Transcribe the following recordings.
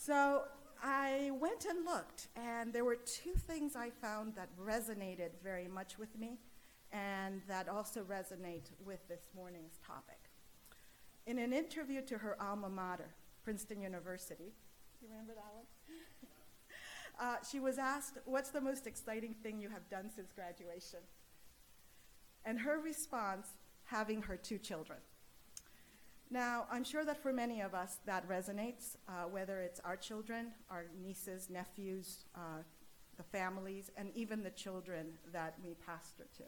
So I went and looked, and there were two things I found that resonated very much with me and that also resonate with this morning's topic. In an interview to her alma mater, Princeton University, you remember that one? She was asked, what's the most exciting thing you have done since graduation? And her response, having her two children. Now, I'm sure that for many of us that resonates, whether it's our children, our nieces, nephews, the families, and even the children that we pastor to.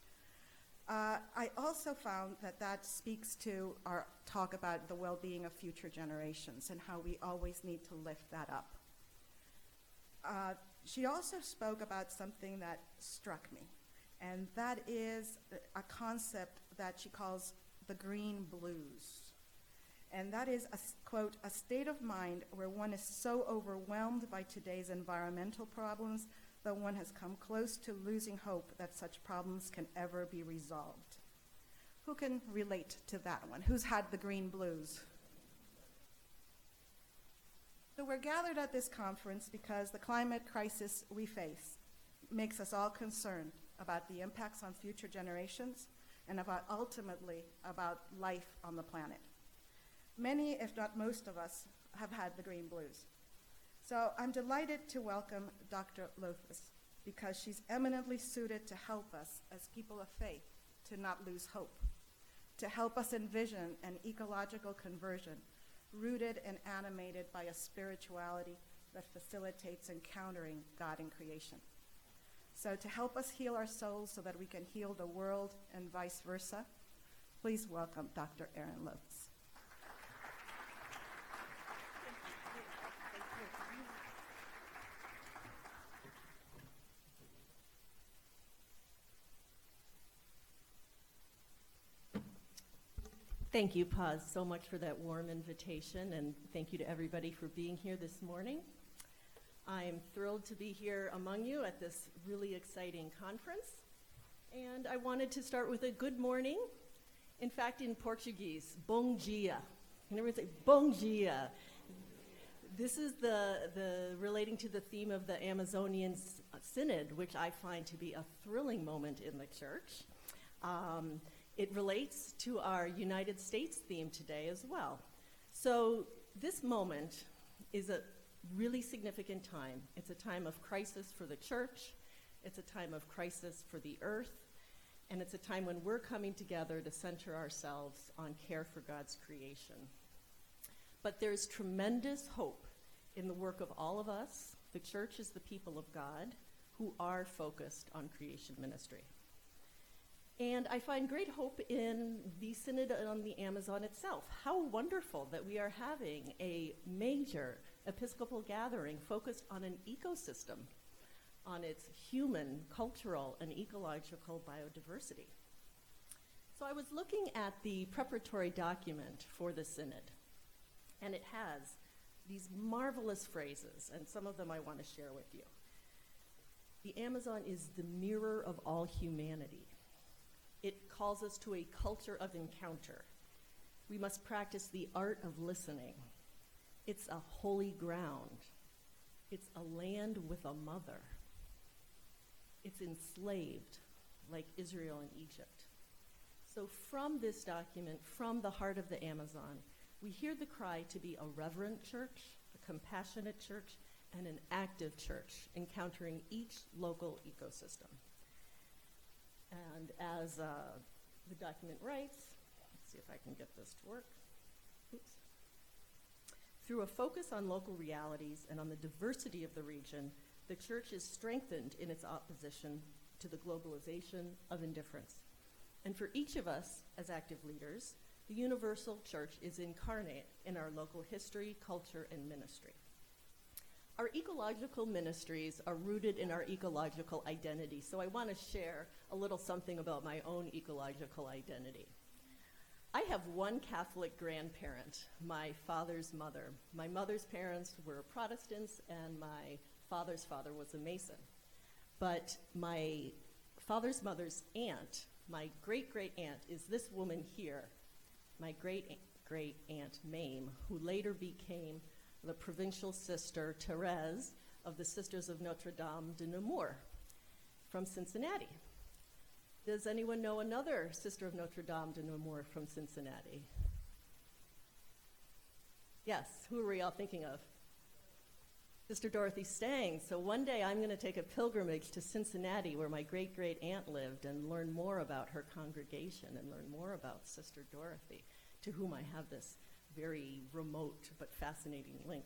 I also found that that speaks to our talk about the well-being of future generations and how we always need to lift that up. She also spoke about something that struck me, and that is a concept that she calls the green blues. And that is, quote, a state of mind where one is so overwhelmed by today's environmental problems that one has come close to losing hope that such problems can ever be resolved. Who can relate to that one? Who's had the green blues? So we're gathered at this conference because the climate crisis we face makes us all concerned about the impacts on future generations and ultimately about life on the planet. Many, if not most of us, have had the green blues. So I'm delighted to welcome Dr. Lothus because she's eminently suited to help us as people of faith to not lose hope, to help us envision an ecological conversion rooted and animated by a spirituality that facilitates encountering God in creation. So to help us heal our souls so that we can heal the world and vice versa, please welcome Dr. Erin Lothus. Thank you, Paz, so much for that warm invitation, and thank you to everybody for being here this morning. I'm thrilled to be here among you at this really exciting conference, and I wanted to start with a good morning. In fact, in Portuguese, bom dia. Can everyone say bom dia? This is the relating to the theme of the Amazonian Synod, which I find to be a thrilling moment in the church. It relates to our United States theme today as well. So this moment is a really significant time. It's a time of crisis for the church. It's a time of crisis for the earth. And it's a time when we're coming together to center ourselves on care for God's creation. But there's tremendous hope in the work of all of us. The church is the people of God who are focused on creation ministry. And I find great hope in the Synod on the Amazon itself. How wonderful that we are having a major Episcopal gathering focused on an ecosystem, on its human, cultural, and ecological biodiversity. So I was looking at the preparatory document for the Synod, and it has these marvelous phrases, and some of them I want to share with you. The Amazon is the mirror of all humanity. It calls us to a culture of encounter. We must practice the art of listening. It's a holy ground. It's a land with a mother. It's enslaved, like Israel and Egypt. So from this document, from the heart of the Amazon, we hear the cry to be a reverent church, a compassionate church, and an active church, encountering each local ecosystem. And as the document writes, let's see if I can get this to work. Oops. Through a focus on local realities and on the diversity of the region, the church is strengthened in its opposition to the globalization of indifference. And for each of us as active leaders, the universal church is incarnate in our local history, culture, and ministry. Our ecological ministries are rooted in our ecological identity, so I want to share a little something about my own ecological identity. I have one Catholic grandparent, my father's mother. My mother's parents were Protestants, and my father's father was a Mason. But my father's mother's aunt, my great-great-aunt, is this woman here, my great-great-aunt Mame, who later became the provincial sister, Therese, of the Sisters of Notre Dame de Namur from Cincinnati. Does anyone know another Sister of Notre Dame de Namur from Cincinnati? Yes, who are we all thinking of? Sister Dorothy Stang. So one day I'm going to take a pilgrimage to Cincinnati, where my great-great-aunt lived, and learn more about her congregation and learn more about Sister Dorothy, to whom I have this very remote but fascinating link.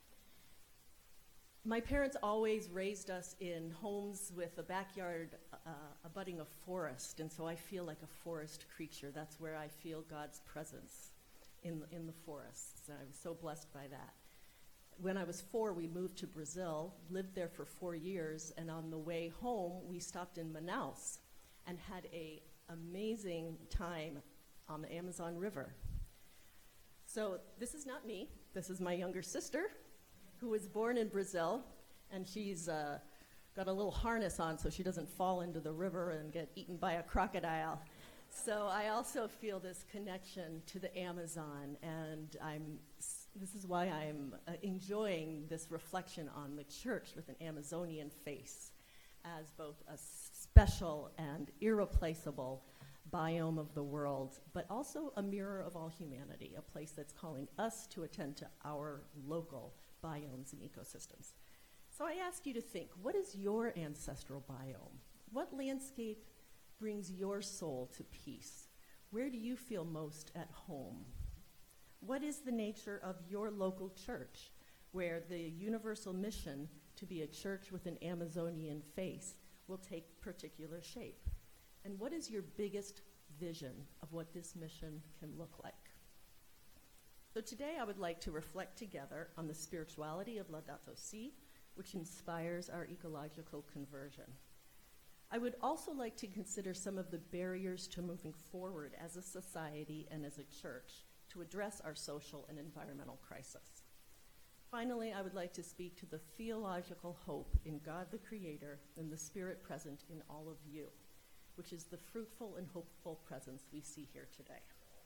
My parents always raised us in homes with a backyard abutting a forest, and so I feel like a forest creature. That's where I feel God's presence, in the forests. And I was so blessed by that. When I was 4, we moved to Brazil, lived there for 4 years, and on the way home, we stopped in Manaus and had an amazing time on the Amazon River. So this is not me. This is my younger sister, who was born in Brazil, and she's got a little harness on so she doesn't fall into the river and get eaten by a crocodile. So I also feel this connection to the Amazon, and this is why I'm enjoying this reflection on the church with an Amazonian face as both a special and irreplaceable biome of the world, but also a mirror of all humanity, a place that's calling us to attend to our local biomes and ecosystems. So I ask you to think, what is your ancestral biome? What landscape brings your soul to peace? Where do you feel most at home? What is the nature of your local church, where the universal mission to be a church with an Amazonian face will take particular shape? And what is your biggest vision of what this mission can look like? So today I would like to reflect together on the spirituality of Laudato Si, which inspires our ecological conversion. I would also like to consider some of the barriers to moving forward as a society and as a church to address our social and environmental crisis. Finally, I would like to speak to the theological hope in God the Creator and the Spirit present in all of you, which is the fruitful and hopeful presence we see here today.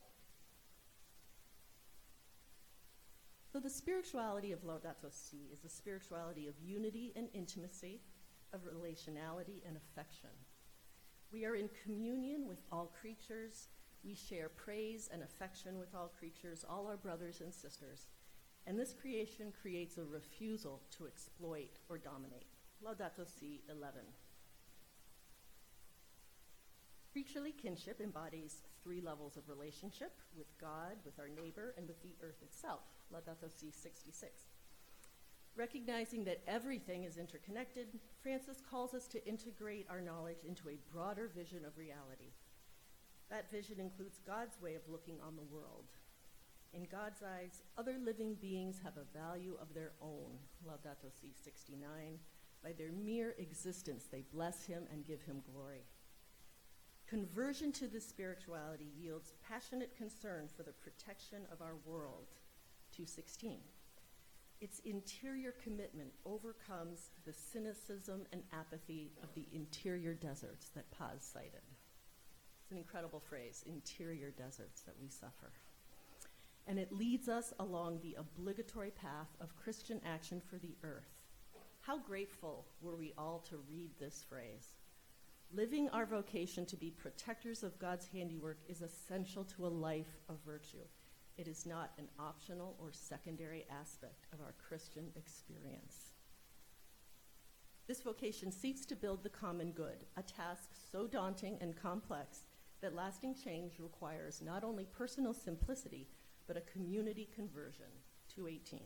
So the spirituality of Laudato Si is a spirituality of unity and intimacy, of relationality and affection. We are in communion with all creatures. We share praise and affection with all creatures, all our brothers and sisters. And this creation creates a refusal to exploit or dominate. Laudato Si 11. Creaturely kinship embodies 3 levels of relationship: with God, with our neighbor, and with the earth itself. Laudato Si 66. Recognizing that everything is interconnected, Francis calls us to integrate our knowledge into a broader vision of reality. That vision includes God's way of looking on the world. In God's eyes, other living beings have a value of their own. Laudato Si 69. By their mere existence, they bless him and give him glory. Conversion to this spirituality yields passionate concern for the protection of our world. 2:16. Its interior commitment overcomes the cynicism and apathy of the interior deserts that Paz cited. It's an incredible phrase, interior deserts that we suffer. And it leads us along the obligatory path of Christian action for the earth. How grateful were we all to read this phrase? Living our vocation to be protectors of God's handiwork is essential to a life of virtue. It is not an optional or secondary aspect of our Christian experience. This vocation seeks to build the common good, a task so daunting and complex that lasting change requires not only personal simplicity, but a community conversion. 2:18.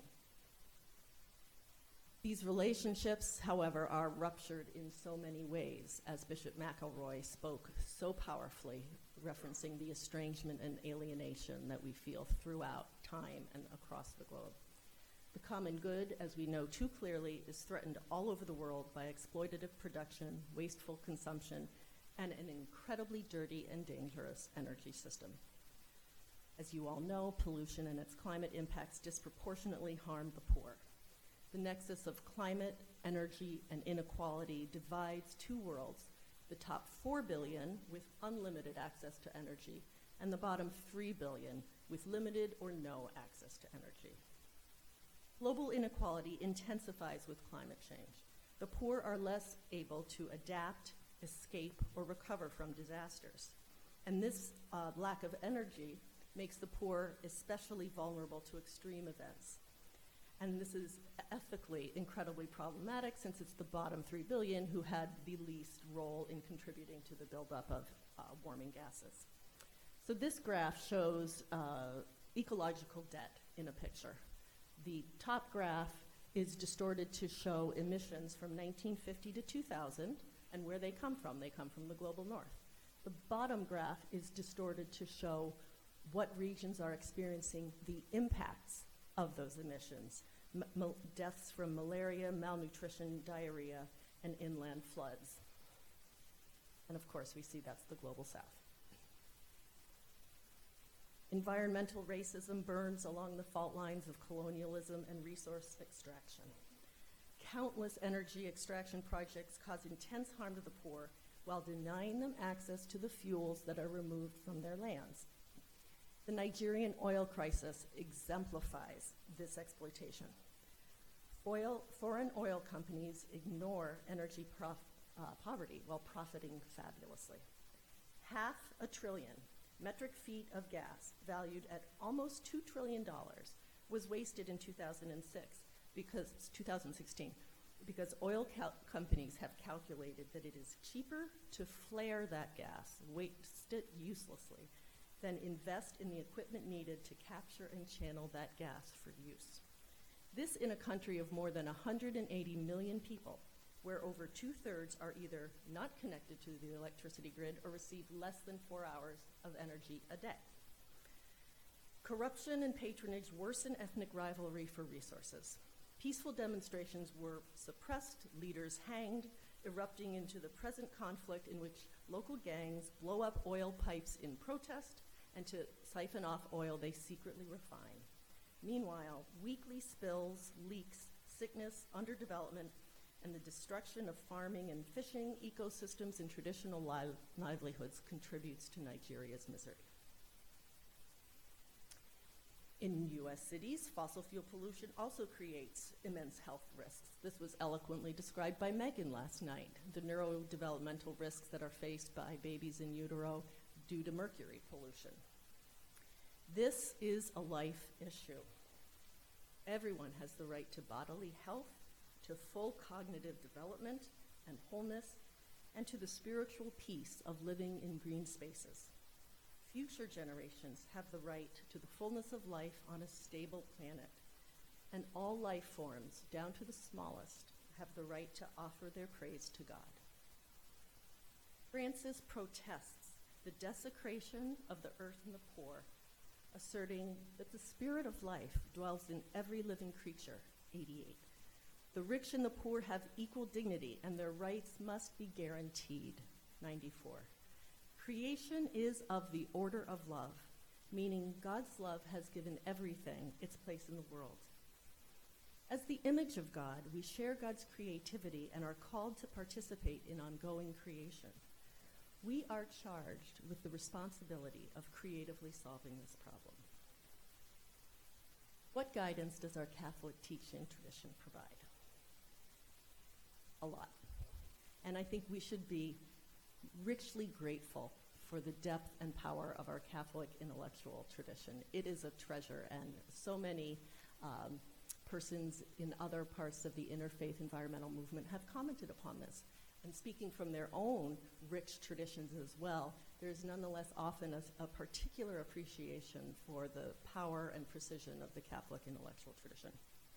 These relationships, however, are ruptured in so many ways, as Bishop McElroy spoke so powerfully, referencing the estrangement and alienation that we feel throughout time and across the globe. The common good, as we know too clearly, is threatened all over the world by exploitative production, wasteful consumption, and an incredibly dirty and dangerous energy system. As you all know, pollution and its climate impacts disproportionately harm the poor. The nexus of climate, energy, and inequality divides 2 worlds: the top 4 billion with unlimited access to energy, and the bottom 3 billion with limited or no access to energy. Global inequality intensifies with climate change. The poor are less able to adapt, escape, or recover from disasters. And this lack of energy makes the poor especially vulnerable to extreme events. And this is ethically incredibly problematic since it's the bottom 3 billion who had the least role in contributing to the buildup of warming gases. So this graph shows ecological debt in a picture. The top graph is distorted to show emissions from 1950 to 2000 and where they come from. They come from the global north. The bottom graph is distorted to show what regions are experiencing the impacts of those emissions. Deaths from malaria, malnutrition, diarrhea, and inland floods. And of course, we see that's the global south. Environmental racism burns along the fault lines of colonialism and resource extraction. Countless energy extraction projects cause intense harm to the poor while denying them access to the fuels that are removed from their lands. The Nigerian oil crisis exemplifies this exploitation. Foreign oil companies ignore energy poverty while profiting fabulously. 500 billion metric feet of gas, valued at almost $2 trillion, was wasted in 2016, because oil companies have calculated that it is cheaper to flare that gas, waste it uselessly, than invest in the equipment needed to capture and channel that gas for use. This in a country of more than 180 million people, where over 2/3 are either not connected to the electricity grid or receive less than 4 hours of energy a day. Corruption and patronage worsen ethnic rivalry for resources. Peaceful demonstrations were suppressed, leaders hanged, erupting into the present conflict in which local gangs blow up oil pipes in protest and to siphon off oil they secretly refine. Meanwhile, weekly spills, leaks, sickness, underdevelopment, and the destruction of farming and fishing ecosystems and traditional livelihoods contributes to Nigeria's misery. In U.S. cities, fossil fuel pollution also creates immense health risks. This was eloquently described by Megan last night, the neurodevelopmental risks that are faced by babies in utero due to mercury pollution. This is a life issue. Everyone has the right to bodily health, to full cognitive development and wholeness, and to the spiritual peace of living in green spaces. Future generations have the right to the fullness of life on a stable planet, and all life forms, down to the smallest, have the right to offer their praise to God. Francis protests the desecration of the earth and the poor, asserting that the spirit of life dwells in every living creature, 88. The rich and the poor have equal dignity, and their rights must be guaranteed, 94. Creation is of the order of love, meaning God's love has given everything its place in the world. As the image of God, we share God's creativity and are called to participate in ongoing creation. We are charged with the responsibility of creatively solving this problem. What guidance does our Catholic teaching tradition provide? A lot. And I think we should be richly grateful for the depth and power of our Catholic intellectual tradition. It is a treasure, and so many persons in other parts of the interfaith environmental movement have commented upon this. And speaking from their own rich traditions as well, there's nonetheless often a particular appreciation for the power and precision of the Catholic intellectual tradition.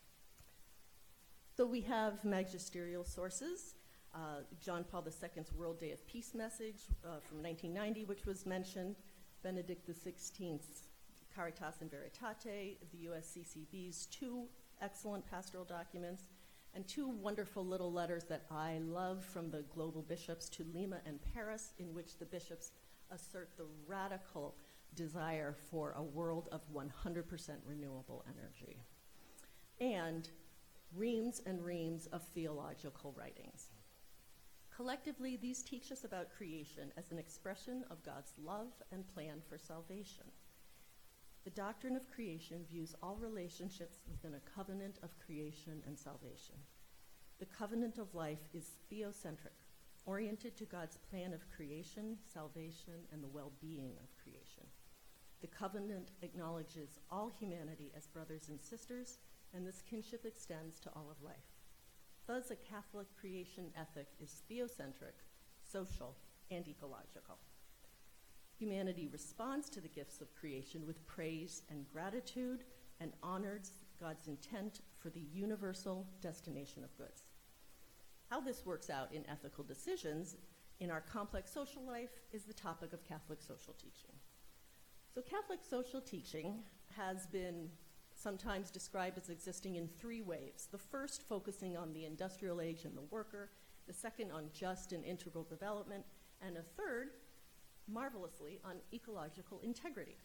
So we have magisterial sources. John Paul II's World Day of Peace message from 1990, which was mentioned, Benedict XVI's Caritas in Veritate, the USCCB's 2 excellent pastoral documents, and 2 wonderful little letters that I love from the global bishops to Lima and Paris, in which the bishops assert the radical desire for a world of 100% renewable energy. And reams and reams of theological writings. Collectively, these teach us about creation as an expression of God's love and plan for salvation. The doctrine of creation views all relationships within a covenant of creation and salvation. The covenant of life is theocentric, oriented to God's plan of creation, salvation, and the well-being of creation. The covenant acknowledges all humanity as brothers and sisters, and this kinship extends to all of life. Thus, a Catholic creation ethic is theocentric, social, and ecological. Humanity responds to the gifts of creation with praise and gratitude and honors God's intent for the universal destination of goods. How this works out in ethical decisions in our complex social life is the topic of Catholic social teaching. So Catholic social teaching has been sometimes described as existing in three waves. The first focusing on the industrial age and the worker, the second on just and integral development, and a third, marvelously, on ecological integrity.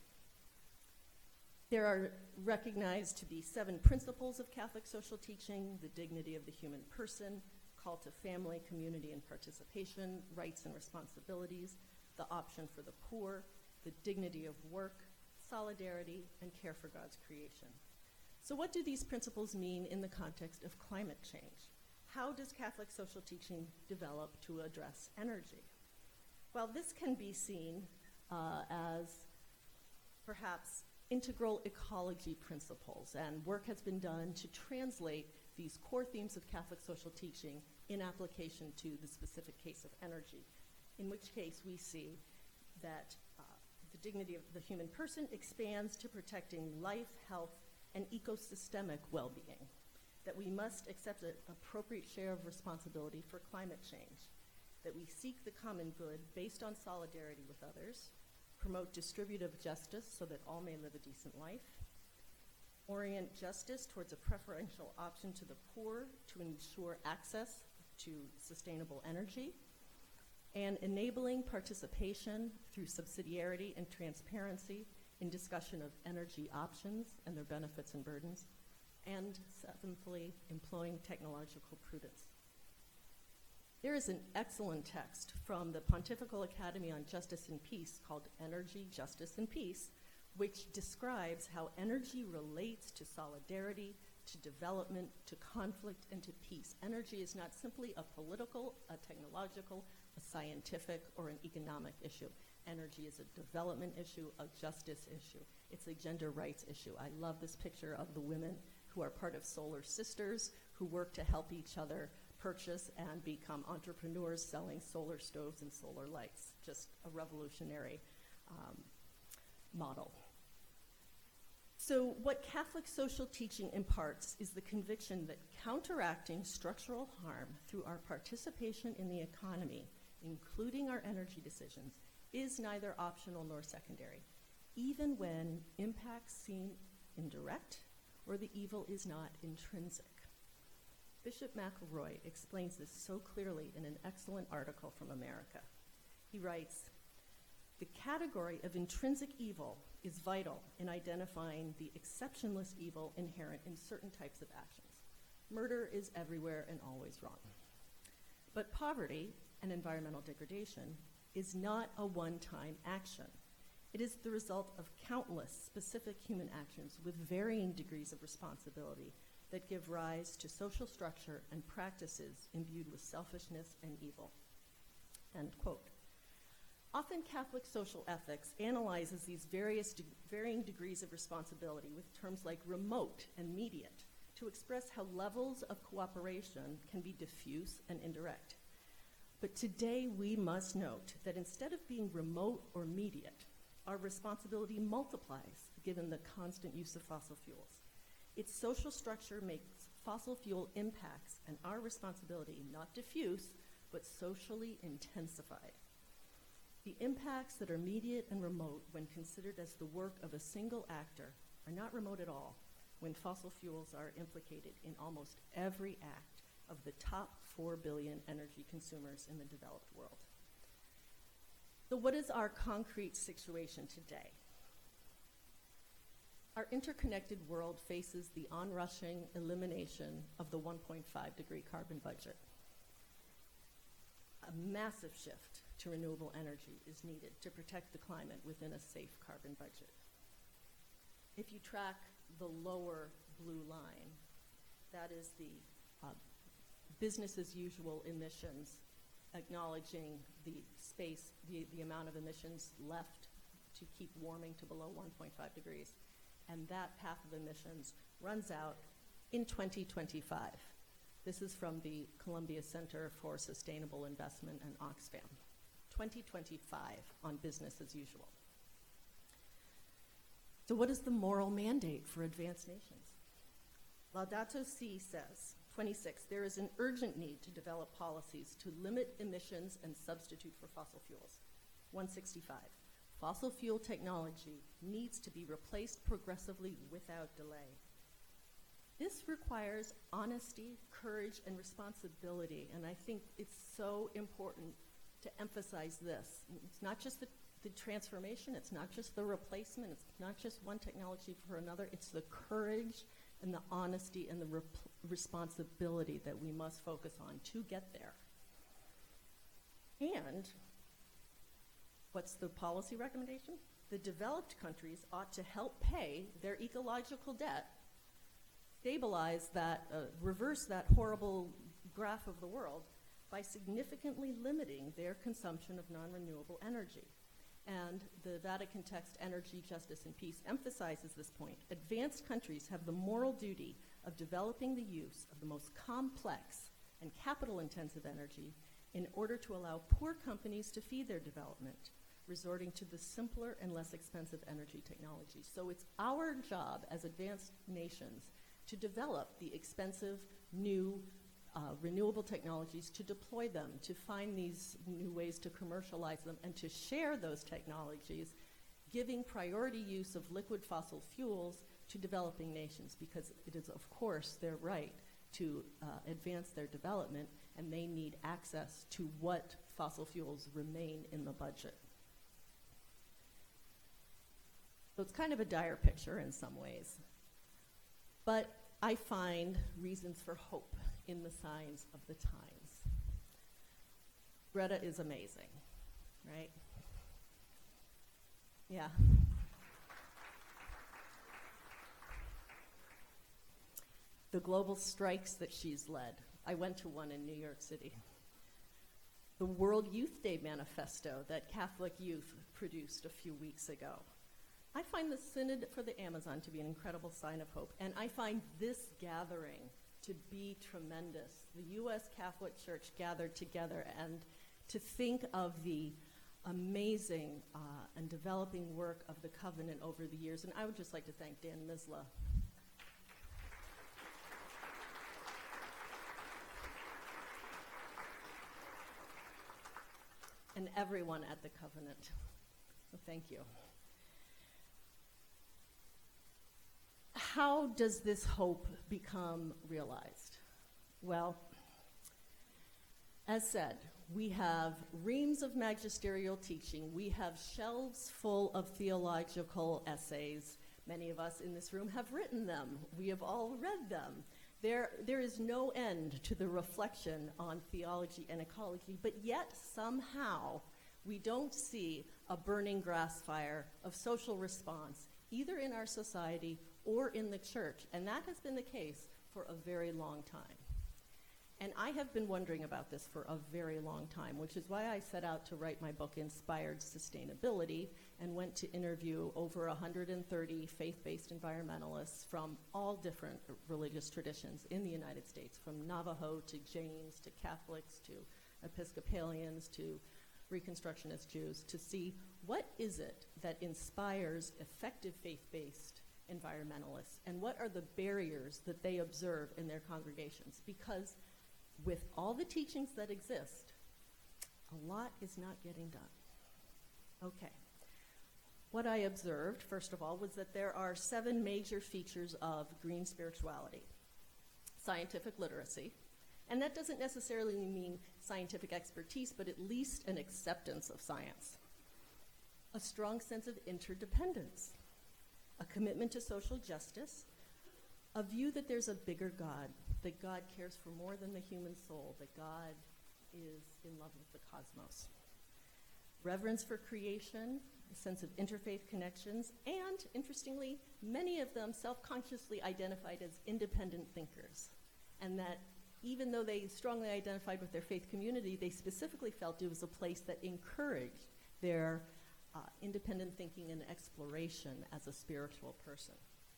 There are recognized to be 7 principles of Catholic social teaching: the dignity of the human person, call to family, community, and participation, rights and responsibilities, the option for the poor, the dignity of work, solidarity, and care for God's creation. So what do these principles mean in the context of climate change? How does Catholic social teaching develop to address energy? Well, this can be seen as perhaps integral ecology principles, and work has been done to translate these core themes of Catholic social teaching in application to the specific case of energy, in which case we see that the dignity of the human person expands to protecting life, health, and ecosystemic well-being, that we must accept an appropriate share of responsibility for climate change, that we seek the common good based on solidarity with others, promote distributive justice so that all may live a decent life, orient justice towards a preferential option to the poor to ensure access to sustainable energy, and enabling participation through subsidiarity and transparency in discussion of energy options and their benefits and burdens, and seventhly, employing technological prudence. There is an excellent text from the Pontifical Academy on Justice and Peace called Energy, Justice, and Peace, which describes how energy relates to solidarity, to development, to conflict, and to peace. Energy is not simply a political, a technological, a scientific, or an economic issue. Energy is a development issue, a justice issue. It's a gender rights issue. I love this picture of the women who are part of Solar Sisters, who work to help each other purchase and become entrepreneurs selling solar stoves and solar lights. Just a revolutionary model. So what Catholic social teaching imparts is the conviction that counteracting structural harm through our participation in the economy, including our energy decisions, is neither optional nor secondary, even when impacts seem indirect or the evil is not intrinsic. Bishop McElroy explains this so clearly in an excellent article from America. He writes, "The category of intrinsic evil is vital in identifying the exceptionless evil inherent in certain types of actions. Murder is everywhere and always wrong. But poverty and environmental degradation is not a one-time action. It is the result of countless specific human actions with varying degrees of responsibility that give rise to social structure and practices imbued with selfishness and evil." End quote. Often Catholic social ethics analyzes these varying degrees of responsibility with terms like remote and immediate to express how levels of cooperation can be diffuse and indirect. But today we must note that instead of being remote or immediate, our responsibility multiplies given the constant use of fossil fuels. Its social structure makes fossil fuel impacts and our responsibility not diffuse, but socially intensified. The impacts that are immediate and remote when considered as the work of a single actor are not remote at all when fossil fuels are implicated in almost every act of the top 4 billion energy consumers in the developed world. So what is our concrete situation today? Our interconnected world faces the onrushing elimination of the 1.5-degree carbon budget. A massive shift to renewable energy is needed to protect the climate within a safe carbon budget. If you track the lower blue line, that is the business as usual emissions, acknowledging the space, the amount of emissions left to keep warming to below 1.5 degrees. And that path of emissions runs out in 2025. This is from the Columbia Center for Sustainable Investment and Oxfam. 2025 on business as usual. So what is the moral mandate for advanced nations? Laudato Si says, 26, there is an urgent need to develop policies to limit emissions and substitute for fossil fuels. 165, fossil fuel technology needs to be replaced progressively without delay. This requires honesty, courage, and responsibility, and I think it's so important to emphasize this. It's not just the transformation, it's not just the replacement, it's not just one technology for another, it's the courage and the honesty and the responsibility that we must focus on to get there. And what's the policy recommendation? The developed countries ought to help pay their ecological debt, stabilize that, reverse that horrible graph of the world by significantly limiting their consumption of non-renewable energy. And the Vatican text, Energy, Justice, and Peace, emphasizes this point. Advanced countries have the moral duty of developing the use of the most complex and capital-intensive energy in order to allow poor companies to feed their development, resorting to the simpler and less expensive energy technologies. So it's our job as advanced nations to develop the expensive, new, renewable technologies, to deploy them, to find these new ways to commercialize them, and to share those technologies, giving priority use of liquid fossil fuels to developing nations, because it is, of course, their right to advance their development, and they need access to what fossil fuels remain in the budget. So it's kind of a dire picture in some ways, but I find reasons for hope in the signs of the times. Greta is amazing, right? Yeah. The global strikes that she's led. I went to one in New York City. The World Youth Day manifesto that Catholic youth produced a few weeks ago. I find the Synod for the Amazon to be an incredible sign of hope, and I find this gathering to be tremendous. The U.S. Catholic Church gathered together, and to think of the amazing and developing work of the covenant over the years. And I would just like to thank Dan Misla. And everyone at the covenant. So thank you. How does this hope become realized? Well, as said, we have reams of magisterial teaching. We have shelves full of theological essays. Many of us in this room have written them. We have all read them. There is no end to the reflection on theology and ecology, but yet somehow we don't see a burning grass fire of social response, either in our society or in the church, and that has been the case for a very long time. And I have been wondering about this for a very long time, which is why I set out to write my book, Inspired Sustainability, and went to interview over 130 faith-based environmentalists from all different religious traditions in the United States, from Navajo to Jains to Catholics to Episcopalians to Reconstructionist Jews, to see what is it that inspires effective faith-based environmentalists, and what are the barriers that they observe in their congregations. Because with all the teachings that exist, a lot is not getting done. Okay. What I observed, first of all, was that there are 7 major features of green spirituality. Scientific literacy, and that doesn't necessarily mean scientific expertise, but at least an acceptance of science. A strong sense of interdependence. A commitment to social justice, a view that there's a bigger God, that God cares for more than the human soul, that God is in love with the cosmos. reverence for creation, a sense of interfaith connections, and, interestingly, many of them self-consciously identified as independent thinkers. And that even though they strongly identified with their faith community, they specifically felt it was a place that encouraged their independent thinking and exploration as a spiritual person.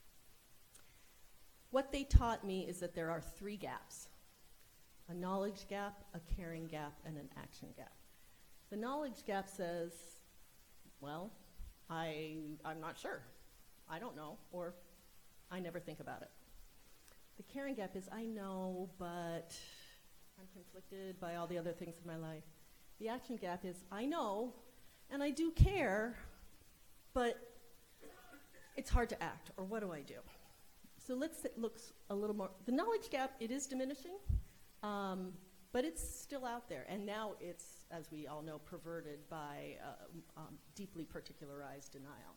What they taught me is that there are 3 gaps: a knowledge gap, a caring gap, and an action gap. The knowledge gap says, well, I'm not sure, I don't know, or I never think about it. The caring gap is, I know, but I'm conflicted by all the other things in my life. The action gap is, I know, and I do care, but it's hard to act, or what do I do? So let's look a little more. The knowledge gap, it is diminishing, but it's still out there. And now it's, as we all know, perverted by deeply particularized denial.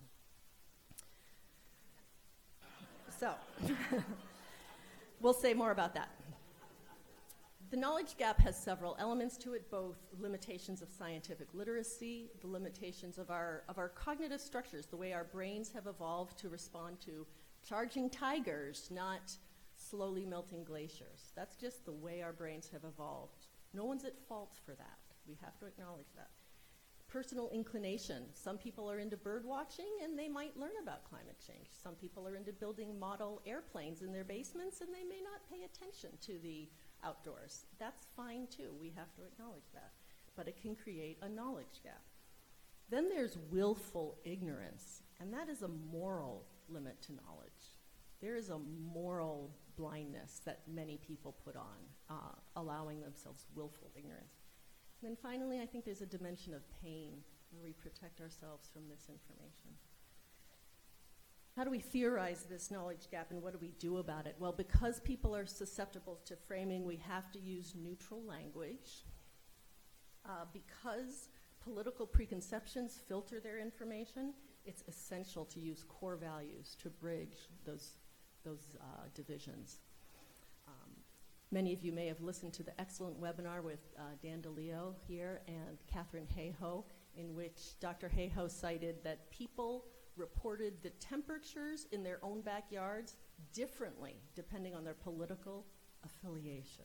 So we'll say more about that. The knowledge gap has several elements to it, both limitations of scientific literacy, the limitations of our cognitive structures, the way our brains have evolved to respond to charging tigers, not slowly melting glaciers. That's just the way our brains have evolved. No one's at fault for that. We have to acknowledge that. Personal inclination. Some people are into bird watching and they might learn about climate change. Some people are into building model airplanes in their basements and they may not pay attention to the outdoors. That's fine too. We have to acknowledge that. But it can create a knowledge gap. Then there's willful ignorance, and that is a moral limit to knowledge. There is a moral blindness that many people put on, allowing themselves willful ignorance. And then finally, I think there's a dimension of pain where we protect ourselves from misinformation. How do we theorize this knowledge gap, and what do we do about it? Well, because people are susceptible to framing, we have to use neutral language. Because political preconceptions filter their information, it's essential to use core values to bridge those divisions. Many of you may have listened to the excellent webinar with Dan DeLeo here and Catherine Hayhoe, in which Dr. Hayhoe cited that people reported the temperatures in their own backyards differently depending on their political affiliation.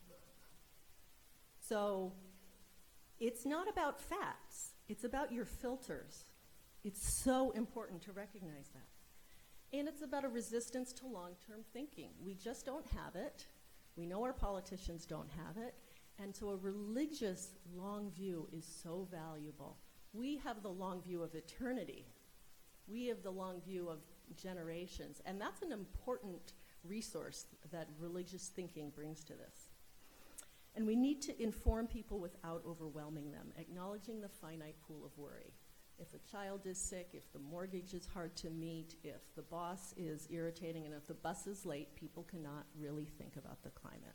So it's not about facts, it's about your filters. It's so important to recognize that. And it's about a resistance to long-term thinking. We just don't have it. We know our politicians don't have it. And so a religious long view is so valuable. We have the long view of eternity. We have the long view of generations. And that's an important resource that religious thinking brings to this. And we need to inform people without overwhelming them, acknowledging the finite pool of worry. If a child is sick, if the mortgage is hard to meet, if the boss is irritating, and if the bus is late, people cannot really think about the climate.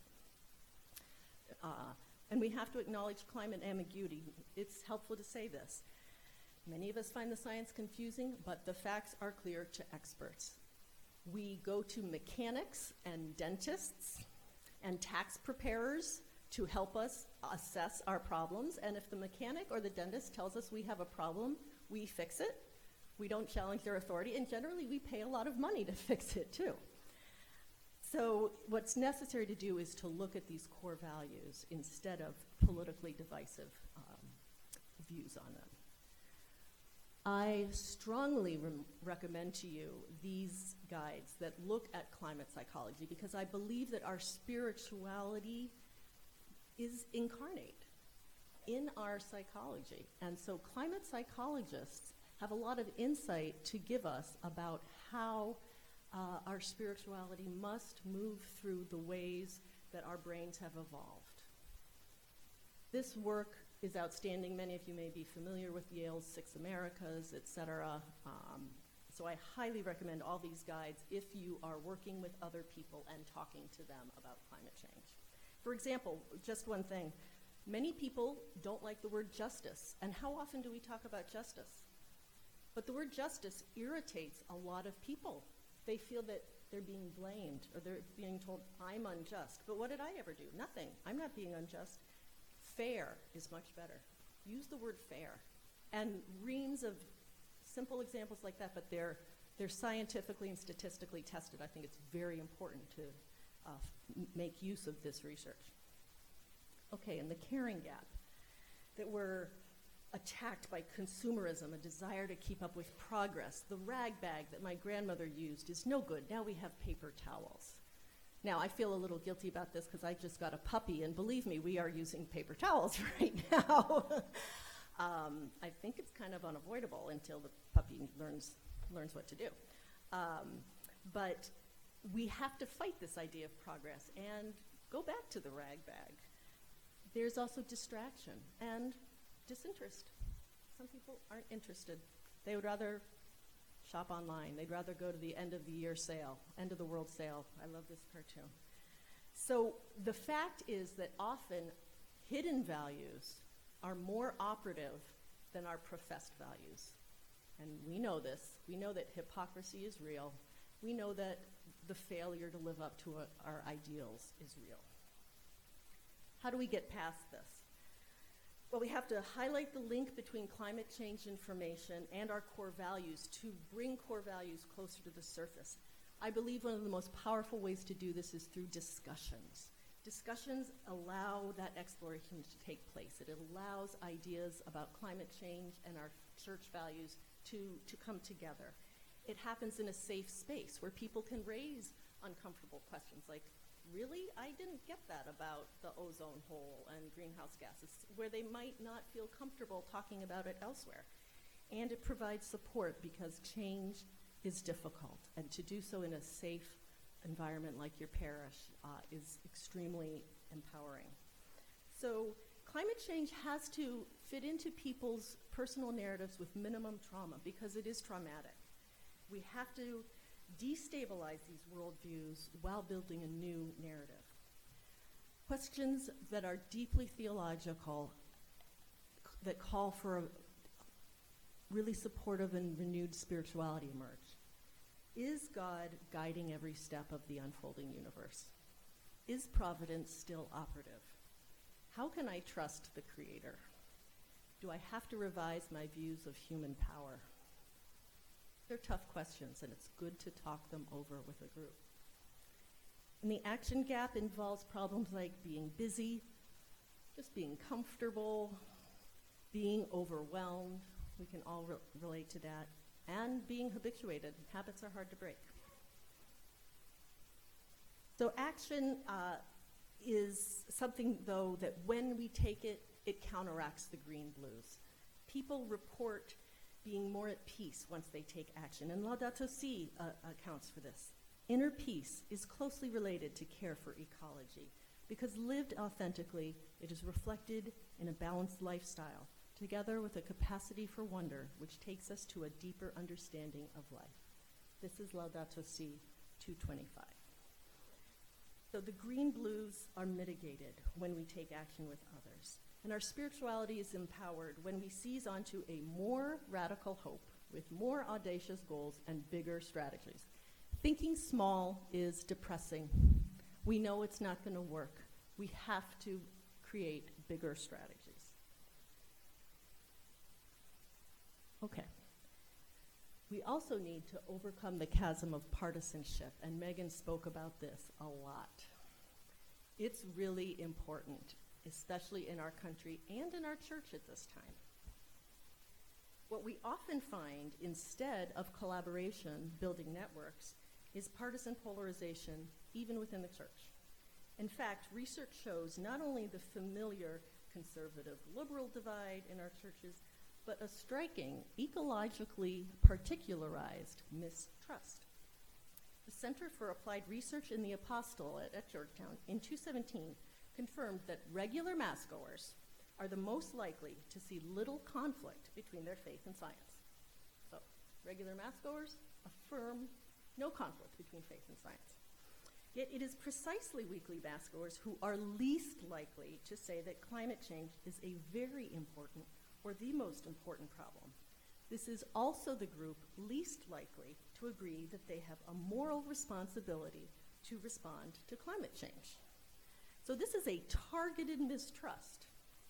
And we have to acknowledge climate ambiguity. It's helpful to say this. Many of us find the science confusing, but the facts are clear to experts. We go to mechanics and dentists and tax preparers to help us assess our problems, and if the mechanic or the dentist tells us we have a problem, we fix it. We don't challenge their authority, and generally we pay a lot of money to fix it too. So what's necessary to do is to look at these core values instead of politically divisive views on them. I strongly recommend to you these guides that look at climate psychology, because I believe that our spirituality is incarnate in our psychology. And so climate psychologists have a lot of insight to give us about how our spirituality must move through the ways that our brains have evolved. This work is outstanding. Many of you may be familiar with Yale's Six Americas, etc. So I highly recommend all these guides if you are working with other people and talking to them about climate change. For example, just one thing. Many people don't like the word justice. And how often do we talk about justice? But the word justice irritates a lot of people. They feel that they're being blamed, or they're being told, I'm unjust. But what did I ever do? Nothing. I'm not being unjust. Fair is much better. Use the word fair. And reams of simple examples like that, but they're scientifically and statistically tested. I think it's very important to make use of this research. Okay, and the caring gap, that we're attacked by consumerism, a desire to keep up with progress. The rag bag that my grandmother used is no good. Now we have paper towels. Now, I feel a little guilty about this because I just got a puppy, and believe me, we are using paper towels right now. I think it's kind of unavoidable until the puppy learns what to do. But we have to fight this idea of progress and go back to the rag bag. There's also distraction and disinterest. Some people aren't interested. They would rather shop online. They'd rather go to the end of the year sale, end of the world sale. I love this cartoon. So the fact is that often hidden values are more operative than our professed values. And we know this. We know that hypocrisy is real. We know that the failure to live up to our ideals is real. How do we get past this? Well, we have to highlight the link between climate change information and our core values to bring core values closer to the surface. I believe one of the most powerful ways to do this is through discussions. Discussions allow that exploration to take place. It allows ideas about climate change and our church values to come together. It happens in a safe space where people can raise uncomfortable questions like, really? I didn't get that about the ozone hole and greenhouse gases, where they might not feel comfortable talking about it elsewhere. And it provides support because change is difficult, and to do so in a safe environment like your parish is extremely empowering. So climate change has to fit into people's personal narratives with minimum trauma because it is traumatic. We have to destabilize these worldviews while building a new narrative. Questions that are deeply theological, that call for a really supportive and renewed spirituality emerge. Is God guiding every step of the unfolding universe? Is providence still operative? How can I trust the Creator? Do I have to revise my views of human power? They're tough questions, and it's good to talk them over with a group. And the action gap involves problems like being busy, just being comfortable, being overwhelmed. We can all relate to that. And being habituated. Habits are hard to break. So action is something, though, that when we take it, it counteracts the green blues. People report being more at peace once they take action, and Laudato Si accounts for this. Inner peace is closely related to care for ecology, because lived authentically, it is reflected in a balanced lifestyle, together with a capacity for wonder, which takes us to a deeper understanding of life. This is Laudato Si 225. So the green blues are mitigated when we take action with others. And our spirituality is empowered when we seize onto a more radical hope with more audacious goals and bigger strategies. Thinking small is depressing. We know it's not going to work. We have to create bigger strategies. Okay. We also need to overcome the chasm of partisanship, and Megan spoke about this a lot. It's really important, especially in our country and in our church at this time. What we often find instead of collaboration, building networks, is partisan polarization, even within the church. In fact, research shows not only the familiar conservative-liberal divide in our churches, but a striking, ecologically particularized mistrust. The Center for Applied Research in the Apostolate at Georgetown in 2017 confirmed that regular massgoers are the most likely to see little conflict between their faith and science. So, regular massgoers affirm no conflict between faith and science. Yet it is precisely weekly massgoers who are least likely to say that climate change is a very important or the most important problem. This is also the group least likely to agree that they have a moral responsibility to respond to climate change. So this is a targeted mistrust.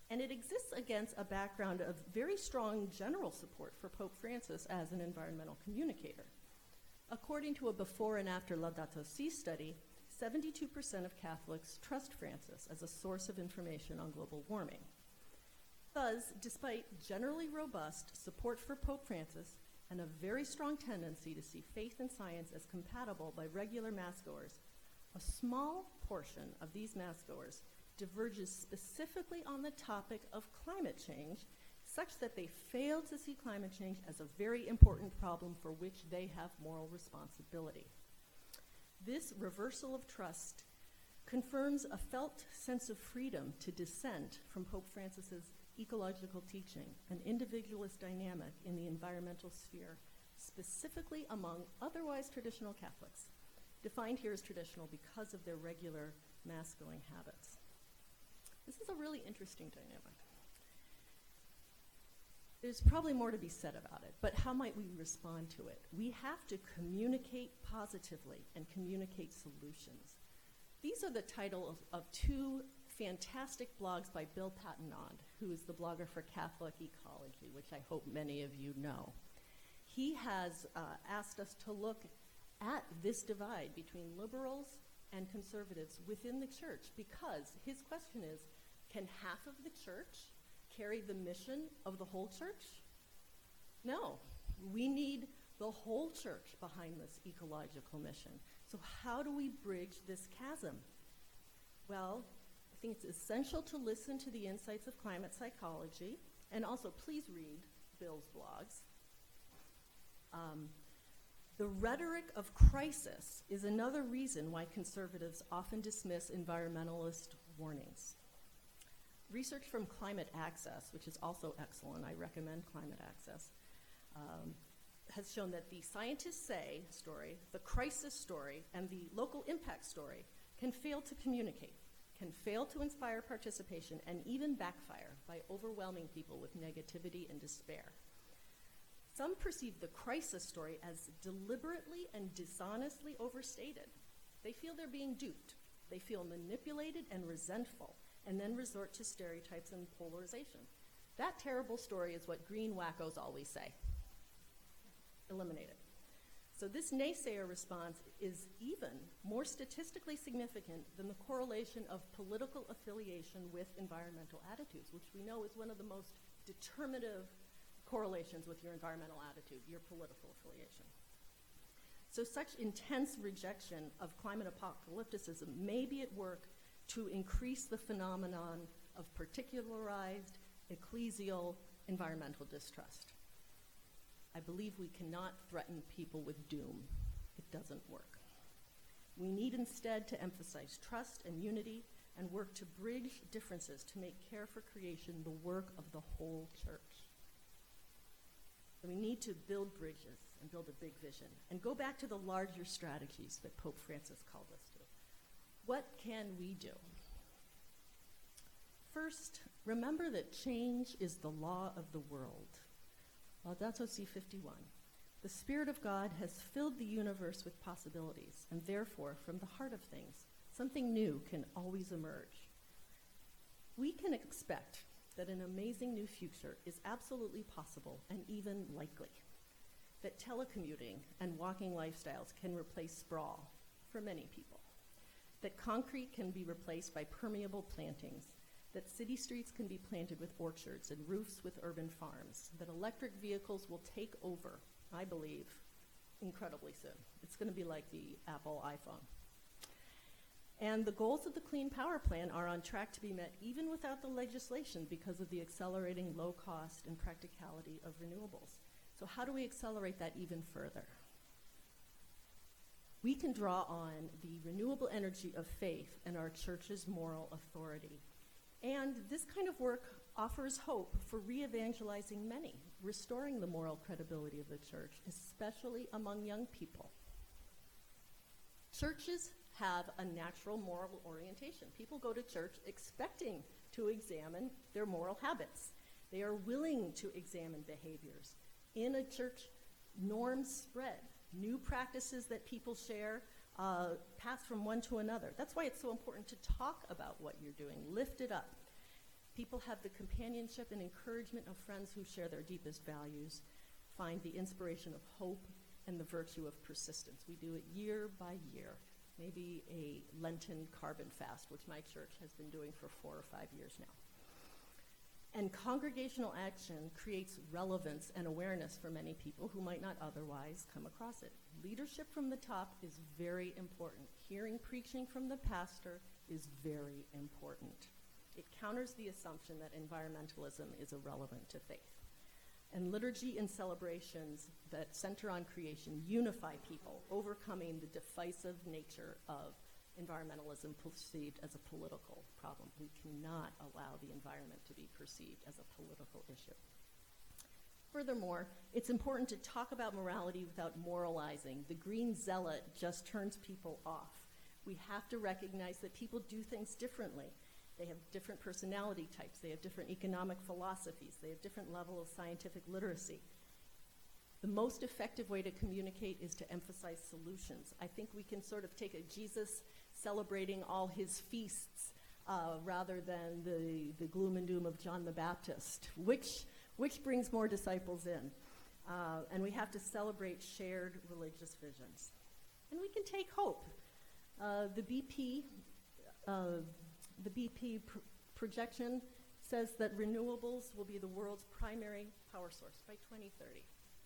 And it exists against a background of very strong general support for Pope Francis as an environmental communicator. According to a before and after Laudato Si study, 72% of Catholics trust Francis as a source of information on global warming. Thus, despite generally robust support for Pope Francis and a very strong tendency to see faith and science as compatible by regular massgoers, a small portion of these massgoers diverges specifically on the topic of climate change, such that they fail to see climate change as a very important problem for which they have moral responsibility. This reversal of trust confirms a felt sense of freedom to dissent from Pope Francis's ecological teaching, an individualist dynamic in the environmental sphere, specifically among otherwise traditional Catholics, defined here as traditional because of their regular mass-going habits. This is a really interesting dynamic. There's probably more to be said about it, but how might we respond to it? We have to communicate positively and communicate solutions. These are the title of two fantastic blogs by Bill Patenaude, who is the blogger for Catholic Ecology, which I hope many of you know. He has asked us to look at this divide between liberals and conservatives within the church, because his question is, can half of the church carry the mission of the whole church? No, we need the whole church behind this ecological mission. So how do we bridge this chasm? Well, I think it's essential to listen to the insights of climate psychology, and also please read Bill's blogs. The rhetoric of crisis is another reason why conservatives often dismiss environmentalist warnings. Research from Climate Access, which is also excellent, I recommend Climate Access, has shown that the scientists say story, the crisis story, and the local impact story can fail to communicate, can fail to inspire participation, and even backfire by overwhelming people with negativity and despair. Some perceive the crisis story as deliberately and dishonestly overstated. They feel they're being duped. They feel manipulated and resentful, and then resort to stereotypes and polarization. That terrible story is what green wackos always say. Eliminate it. So this naysayer response is even more statistically significant than the correlation of political affiliation with environmental attitudes, which we know is one of the most determinative correlations with your environmental attitude, your political affiliation. So such intense rejection of climate apocalypticism may be at work to increase the phenomenon of particularized, ecclesial environmental distrust. I believe we cannot threaten people with doom. It doesn't work. We need instead to emphasize trust and unity and work to bridge differences to make care for creation the work of the whole church. So we need to build bridges and build a big vision and go back to the larger strategies that Pope Francis called us to. What can we do? First, remember that change is the law of the world. Laudato Si 51. The Spirit of God has filled the universe with possibilities, and therefore, from the heart of things, something new can always emerge. We can expect that an amazing new future is absolutely possible and even likely. That telecommuting and walking lifestyles can replace sprawl for many people. That concrete can be replaced by permeable plantings. That city streets can be planted with orchards and roofs with urban farms. That electric vehicles will take over, I believe, incredibly soon. It's going to be like the Apple iPhone. And the goals of the Clean Power Plan are on track to be met even without the legislation because of the accelerating low cost and practicality of renewables. So how do we accelerate that even further? We can draw on the renewable energy of faith and our church's moral authority. And this kind of work offers hope for re-evangelizing many, restoring the moral credibility of the church, especially among young people. Churches have a natural moral orientation. People go to church expecting to examine their moral habits. They are willing to examine behaviors. In a church, norms spread. New practices that people share pass from one to another. That's why it's so important to talk about what you're doing, lift it up. People have the companionship and encouragement of friends who share their deepest values, find the inspiration of hope and the virtue of persistence. We do it year by year, maybe a Lenten carbon fast, which my church has been doing for 4 or 5 years now. And congregational action creates relevance and awareness for many people who might not otherwise come across it. Leadership from the top is very important. Hearing preaching from the pastor is very important. It counters the assumption that environmentalism is irrelevant to faith. And liturgy and celebrations that center on creation unify people, overcoming the divisive nature of environmentalism perceived as a political problem. We cannot allow the environment to be perceived as a political issue. Furthermore, it's important to talk about morality without moralizing. The green zealot just turns people off. We have to recognize that people do things differently. They have different personality types. They have different economic philosophies. They have different level of scientific literacy. The most effective way to communicate is to emphasize solutions. I think we can sort of take a Jesus celebrating all his feasts rather than the gloom and doom of John the Baptist. Which brings more disciples in? And we have to celebrate shared religious visions. And we can take hope. The BP projection says that renewables will be the world's primary power source by 2030.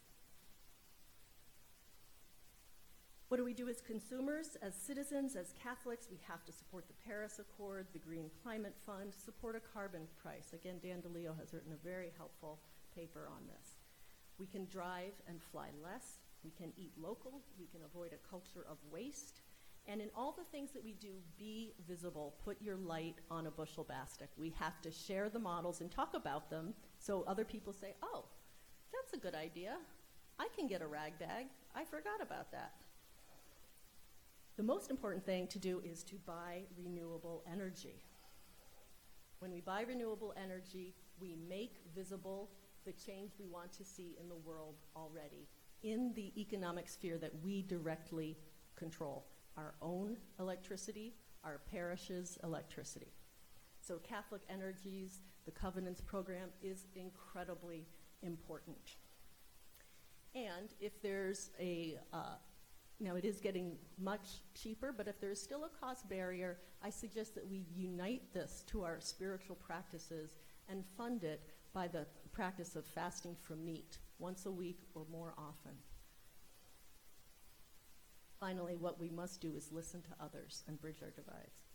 What do we do as consumers, as citizens, as Catholics? We have to support the Paris Accord, the Green Climate Fund, support a carbon price. Again, Dan DeLeo has written a very helpful paper on this. We can drive and fly less. We can eat local. We can avoid a culture of waste. And in all the things that we do, be visible. Put your light on a bushel basket. We have to share the models and talk about them so other people say, oh, that's a good idea. I can get a rag bag. I forgot about that. The most important thing to do is to buy renewable energy. When we buy renewable energy, we make visible the change we want to see in the world already, in the economic sphere that we directly control. Our own electricity, our parish's electricity. So Catholic Energies, the Covenants program is incredibly important. And if there's now it is getting much cheaper, but if there's still a cost barrier, I suggest that we unite this to our spiritual practices and fund it by the practice of fasting from meat once a week or more often. Finally, what we must do is listen to others and bridge our divides.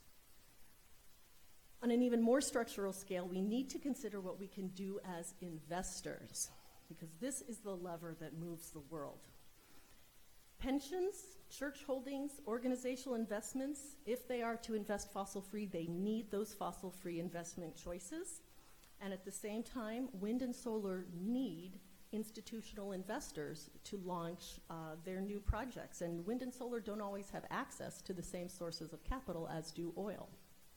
On an even more structural scale, we need to consider what we can do as investors, because this is the lever that moves the world. Pensions, church holdings, organizational investments, if they are to invest fossil-free, they need those fossil-free investment choices. And at the same time, wind and solar need institutional investors to launch their new projects. And wind and solar don't always have access to the same sources of capital as do oil.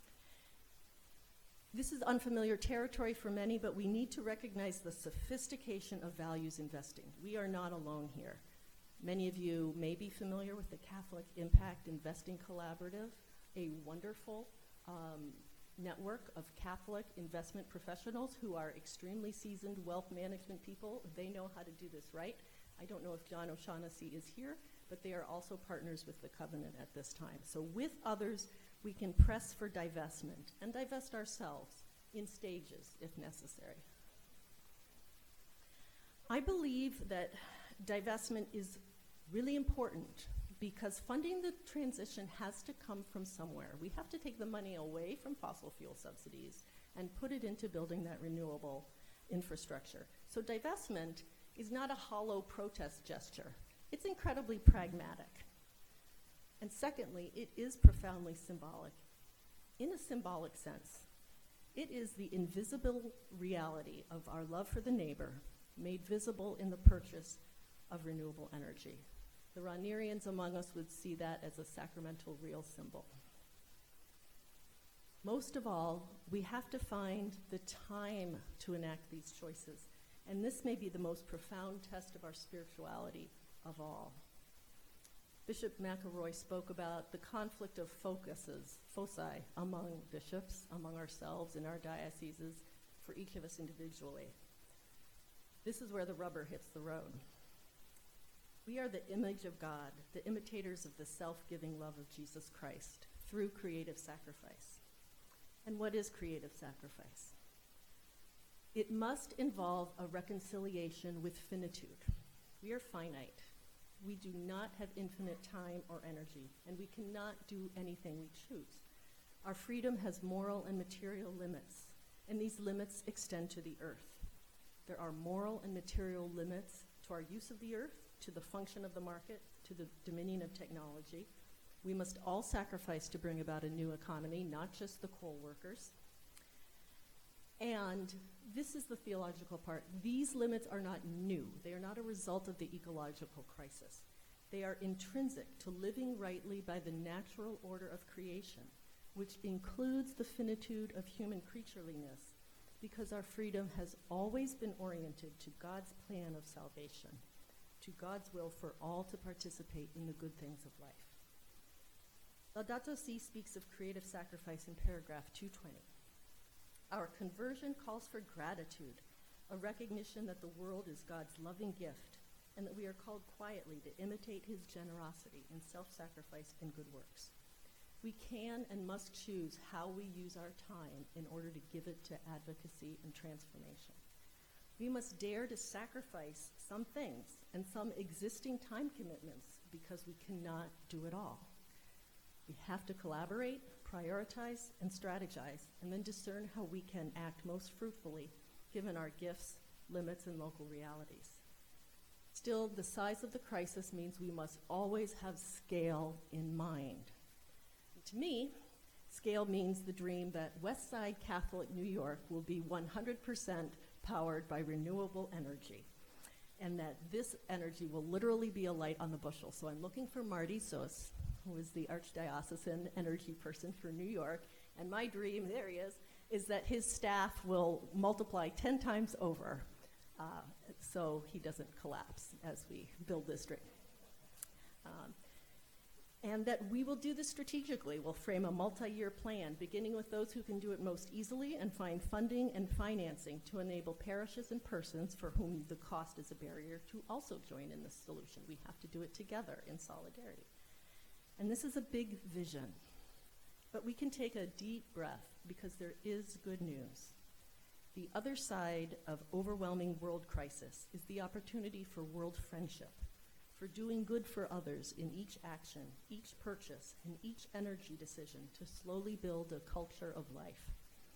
This is unfamiliar territory for many, but we need to recognize the sophistication of values investing. We are not alone here. Many of you may be familiar with the Catholic Impact Investing Collaborative, a wonderful network of Catholic investment professionals who are extremely seasoned wealth management people. They know how to do this right. I don't know if John O'Shaughnessy is here, but they are also partners with the Covenant at this time. So with others, we can press for divestment and divest ourselves in stages if necessary. I believe that divestment is really important because funding the transition has to come from somewhere. We have to take the money away from fossil fuel subsidies and put it into building that renewable infrastructure. So divestment is not a hollow protest gesture. It's incredibly pragmatic. And secondly, it is profoundly symbolic. In a symbolic sense, it is the invisible reality of our love for the neighbor made visible in the purchase of renewable energy. The Ranierians among us would see that as a sacramental real symbol. Most of all, we have to find the time to enact these choices, and this may be the most profound test of our spirituality of all. Bishop McElroy spoke about the conflict of foci among bishops, among ourselves in our dioceses, for each of us individually. This is where the rubber hits the road. We are the image of God, the imitators of the self-giving love of Jesus Christ through creative sacrifice. And what is creative sacrifice? It must involve a reconciliation with finitude. We are finite. We do not have infinite time or energy, and we cannot do anything we choose. Our freedom has moral and material limits, and these limits extend to the earth. There are moral and material limits to our use of the earth, to the function of the market, to the dominion of technology. We must all sacrifice to bring about a new economy, not just the coal workers. And this is the theological part. These limits are not new. They are not a result of the ecological crisis. They are intrinsic to living rightly by the natural order of creation, which includes the finitude of human creatureliness, because our freedom has always been oriented to God's plan of salvation, to God's will for all to participate in the good things of life. Laudato Si speaks of creative sacrifice in paragraph 220. Our conversion calls for gratitude, a recognition that the world is God's loving gift, and that we are called quietly to imitate his generosity in self-sacrifice and good works. We can and must choose how we use our time in order to give it to advocacy and transformation. We must dare to sacrifice some things and some existing time commitments because we cannot do it all. We have to collaborate, prioritize, and strategize, and then discern how we can act most fruitfully given our gifts, limits, and local realities. Still, the size of the crisis means we must always have scale in mind. To me, scale means the dream that Westside Catholic New York will be 100% powered by renewable energy, and that this energy will literally be a light on the bushel. So I'm looking for Marty Sos, who is the Archdiocesan energy person for New York, and my dream, there he is that his staff will multiply 10 times over so he doesn't collapse as we build this dream. And that we will do this strategically. We'll frame a multi-year plan, beginning with those who can do it most easily and find funding and financing to enable parishes and persons for whom the cost is a barrier to also join in this solution. We have to do it together in solidarity. And this is a big vision, but we can take a deep breath because there is good news. The other side of overwhelming world crisis is the opportunity for world friendship, for doing good for others in each action, each purchase, and each energy decision to slowly build a culture of life.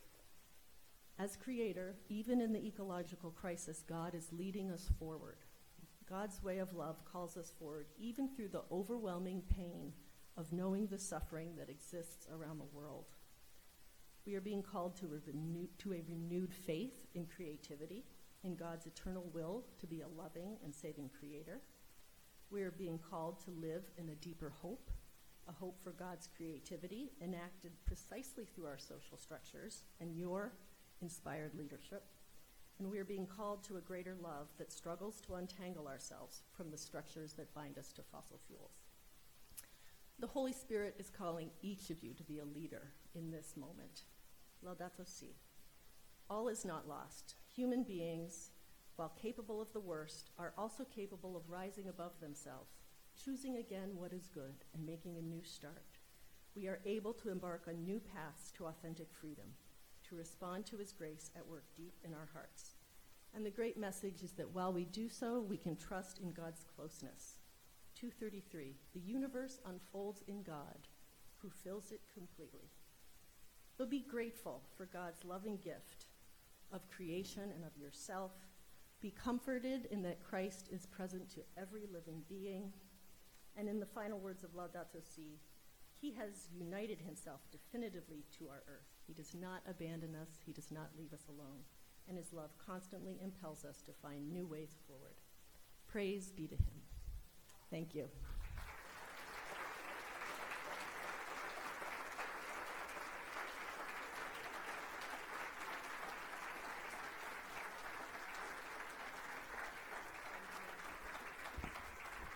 As creator, even in the ecological crisis, God is leading us forward. God's way of love calls us forward, even through the overwhelming pain of knowing the suffering that exists around the world. We are being called to a renewed faith in creativity, in God's eternal will to be a loving and saving creator. We are being called to live in a deeper hope, a hope for God's creativity enacted precisely through our social structures and your inspired leadership. And we are being called to a greater love that struggles to untangle ourselves from the structures that bind us to fossil fuels. The Holy Spirit is calling each of you to be a leader in this moment. Laudato Si. All is not lost. Human beings, while capable of the worst, are also capable of rising above themselves, choosing again what is good and making a new start. We are able to embark on new paths to authentic freedom, to respond to his grace at work deep in our hearts. And the great message is that while we do so, we can trust in God's closeness. 2:33, the universe unfolds in God, who fills it completely. So be grateful for God's loving gift of creation and of yourself. Be comforted in that Christ is present to every living being. And in the final words of Laudato Si, he has united himself definitively to our earth. He does not abandon us. He does not leave us alone. And his love constantly impels us to find new ways forward. Praise be to him. Thank you.